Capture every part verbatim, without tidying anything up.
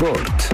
Sport.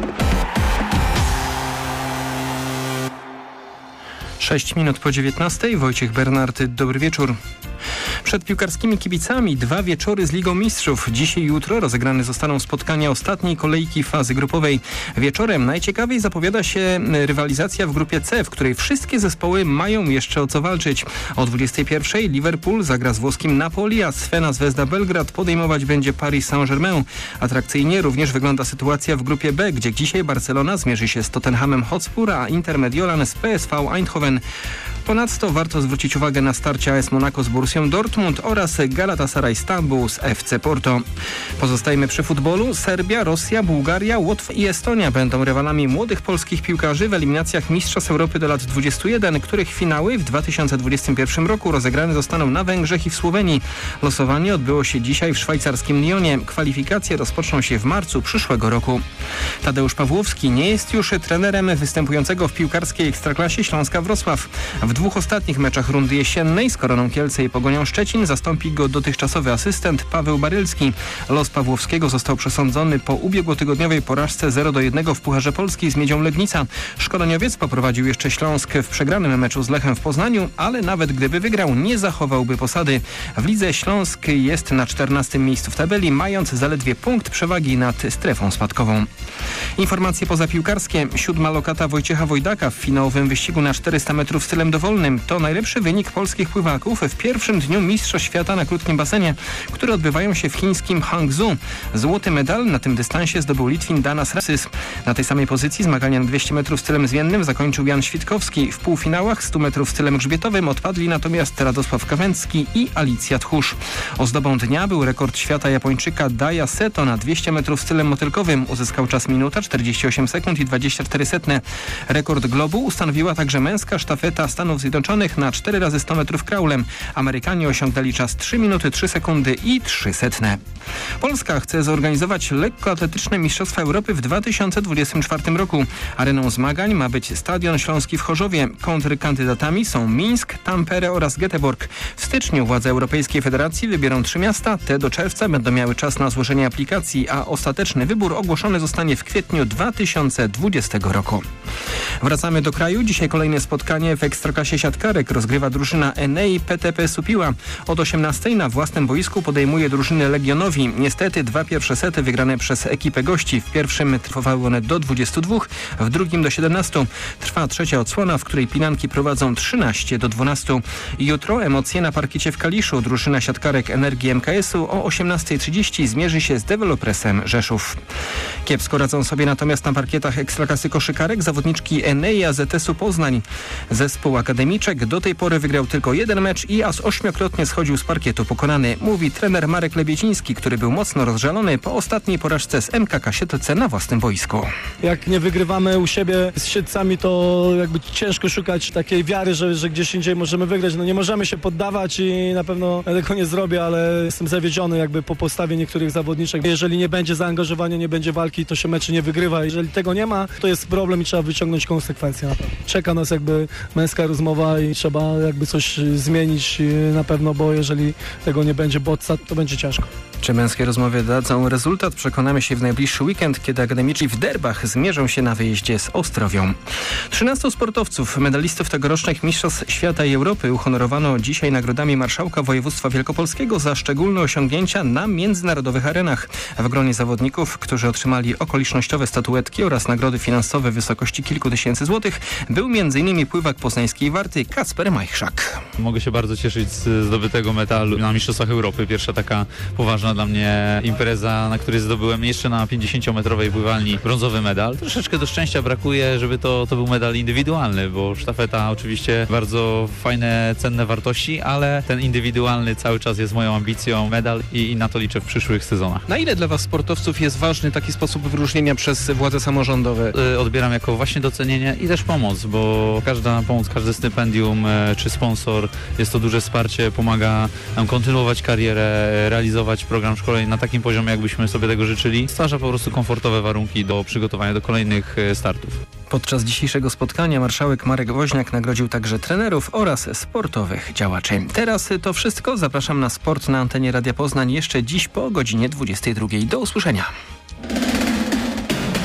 Sześć minut po dziewiętnastej. Wojciech Bernard, dobry wieczór. Przed piłkarskimi kibicami dwa wieczory z Ligą Mistrzów. Dziś i jutro rozegrane zostaną spotkania ostatniej kolejki fazy grupowej. Wieczorem najciekawiej zapowiada się rywalizacja w grupie C, w której wszystkie zespoły mają jeszcze o co walczyć. O dwudziestej pierwszej Liverpool zagra z włoskim Napoli, a Crvena Zvezda Belgrad podejmować będzie Paris Saint-Germain. Atrakcyjnie również wygląda sytuacja w grupie B, gdzie dzisiaj Barcelona zmierzy się z Tottenhamem Hotspur, a Inter Mediolan z P S V Eindhoven. Ponadto warto zwrócić uwagę na starcie A S Monaco z Borussią Dortmund oraz Galatasaray Stambuł z F C Porto. Pozostajemy przy futbolu. Serbia, Rosja, Bułgaria, Łotwa i Estonia będą rywalami młodych polskich piłkarzy w eliminacjach Mistrzostw Europy do lat dwudziestu jeden, których finały w dwa tysiące dwudziestym pierwszym roku rozegrane zostaną na Węgrzech i w Słowenii. Losowanie odbyło się dzisiaj w szwajcarskim Lyonie. Kwalifikacje rozpoczną się w marcu przyszłego roku. Tadeusz Pawłowski nie jest już trenerem występującego w piłkarskiej Ekstraklasie Śląska Wrocław. W dwóch ostatnich meczach rundy jesiennej z Koroną Kielce i Pogonią Szczecin zastąpi go dotychczasowy asystent Paweł Barylski. Los Pawłowskiego został przesądzony po ubiegłotygodniowej porażce zero do jednego w Pucharze Polski z Miedzią Legnica. Szkoleniowiec poprowadził jeszcze Śląsk w przegranym meczu z Lechem w Poznaniu, ale nawet gdyby wygrał, nie zachowałby posady. W lidze Śląsk jest na czternastym miejscu w tabeli, mając zaledwie punkt przewagi nad strefą spadkową. Informacje pozapiłkarskie. Siódma lokata Wojciecha Wojdaka w finałowym wyścigu na czterysta metrów stylem dowolnym. To najlepszy wynik polskich pływaków w pierwszym dniu Mistrzostw Świata na krótkim basenie, które odbywają się w chińskim Hangzhou. Złoty medal na tym dystansie zdobył Litwin Danas Rasys. Na tej samej pozycji zmagania na dwieście metrów stylem zmiennym zakończył Jan Świtkowski. W półfinałach stu metrów stylem grzbietowym odpadli natomiast Radosław Kawęcki i Alicja Tchórz. Ozdobą dnia był rekord świata Japończyka Daya Seto na dwieście metrów stylem motylkowym. Uzyskał czas minuta czterdzieści osiem sekund i dwadzieścia cztery setne. Rekord globu ustanowiła także męska sztafeta Stanów Zjednoczonych na cztery razy sto metrów kraulem. Amerykanie osiągnęli czas trzy minuty trzy sekundy i trzy setne. Polska chce zorganizować lekkoatletyczne Mistrzostwa Europy w dwa tysiące dwudziestym czwartym roku. Areną zmagań ma być Stadion Śląski w Chorzowie. Kontrkandydatami są Mińsk, Tampere oraz Göteborg. W styczniu władze Europejskiej Federacji wybiorą trzy miasta. Te do czerwca będą miały czas na złożenie aplikacji, a ostateczny wybór ogłoszony zostanie w kwietniu dwa tysiące dwudziestego roku. Wracamy do kraju. Dzisiaj kolejne spotkanie w Ekstraklasie siatkarek rozgrywa drużyna Enei P T P Supiła. Od osiemnastej na własnym boisku podejmuje drużynę Legionowi. Niestety dwa pierwsze sety wygrane przez ekipę gości. W pierwszym trwały one do dwudziestu dwóch, w drugim do siedemnastu. Trwa trzecia odsłona, w której Pinanki prowadzą trzynaście do dwunastu. Jutro emocje na parkiecie w Kaliszu. Drużyna siatkarek Energii M K S-u o osiemnastej trzydzieści zmierzy się z Dewelopresem Rzeszów. Kiepsko radzą sobie natomiast na parkietach Ekstraklasy koszykarek zawodniczki Enei A Z S-u Poznań. Zespół akademiczek do tej pory wygrał tylko jeden mecz i aż ośmiokrotnie schodził z parkietu pokonany, mówi trener Marek Lebieciński, który był mocno rozżalony po ostatniej porażce z M K K Siedlce na własnym boisku. Jak nie wygrywamy u siebie z Siedlcami, to jakby ciężko szukać takiej wiary, że, że gdzieś indziej możemy wygrać. No nie możemy się poddawać i na pewno tego nie zrobię, ale jestem zawiedziony jakby po postawie niektórych zawodniczek. Jeżeli nie będzie zaangażowania, nie będzie walki, to się meczy nie wygrywa. Jeżeli tego nie ma, to jest problem i trzeba wyciągnąć konsekwencje. Czeka nas jakby męska rozmowa i trzeba jakby coś zmienić na pewno, bo jeżeli tego nie będzie bodźca, to będzie ciężko. Czy męskie rozmowy dadzą rezultat? Przekonamy się w najbliższy weekend, kiedy akademiczni w derbach zmierzą się na wyjeździe z Ostrowią. trzynastu sportowców, medalistów tegorocznych Mistrzostw Świata i Europy uhonorowano dzisiaj nagrodami Marszałka Województwa Wielkopolskiego za szczególne osiągnięcia na międzynarodowych arenach. W gronie zawodników, którzy otrzymali okolicznościowe statuetki oraz nagrody finansowe w wysokości kilku tysięcy złotych, był m.in. pływak poznańskiej Warty Kacper Majchrzak. Mogę się bardzo cieszyć z zdobytego medalu na Mistrzostwach Europy. Pierwsza taka poważna dla mnie impreza, na której zdobyłem jeszcze na pięćdziesięciometrowej pływalni brązowy medal. Troszeczkę do szczęścia brakuje, żeby to, to był medal indywidualny, bo sztafeta oczywiście bardzo fajne, cenne wartości, ale ten indywidualny cały czas jest moją ambicją, medal i, i na to liczę w przyszłych sezonach. Na ile dla Was sportowców jest ważny taki sposób wyróżnienia przez władze samorządowe? Odbieram jako właśnie docenienie i też pomoc, bo każda pomoc, każde stypendium czy sponsor jest to duże wsparcie, pomaga nam kontynuować karierę, realizować program szkoleń na takim poziomie, jakbyśmy sobie tego życzyli. Stwarza po prostu komfortowe warunki do przygotowania do kolejnych startów. Podczas dzisiejszego spotkania marszałek Marek Woźniak nagrodził także trenerów oraz sportowych działaczy. Teraz to wszystko. Zapraszam na sport na antenie Radia Poznań jeszcze dziś po godzinie dwudziestej drugiej. Do usłyszenia.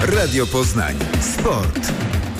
Radio Poznań. Sport.